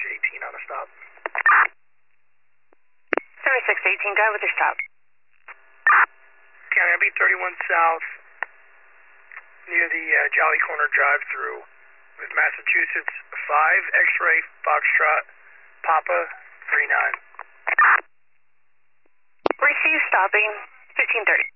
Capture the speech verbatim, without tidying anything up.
eighteen on a stop. seventy-six eighteen, guy with your stop. County, I'll be thirty-one south near the uh, Jolly Corner drive-through with Massachusetts five, X-ray, Foxtrot, Papa, three nine. Receive stopping, fifteen thirty.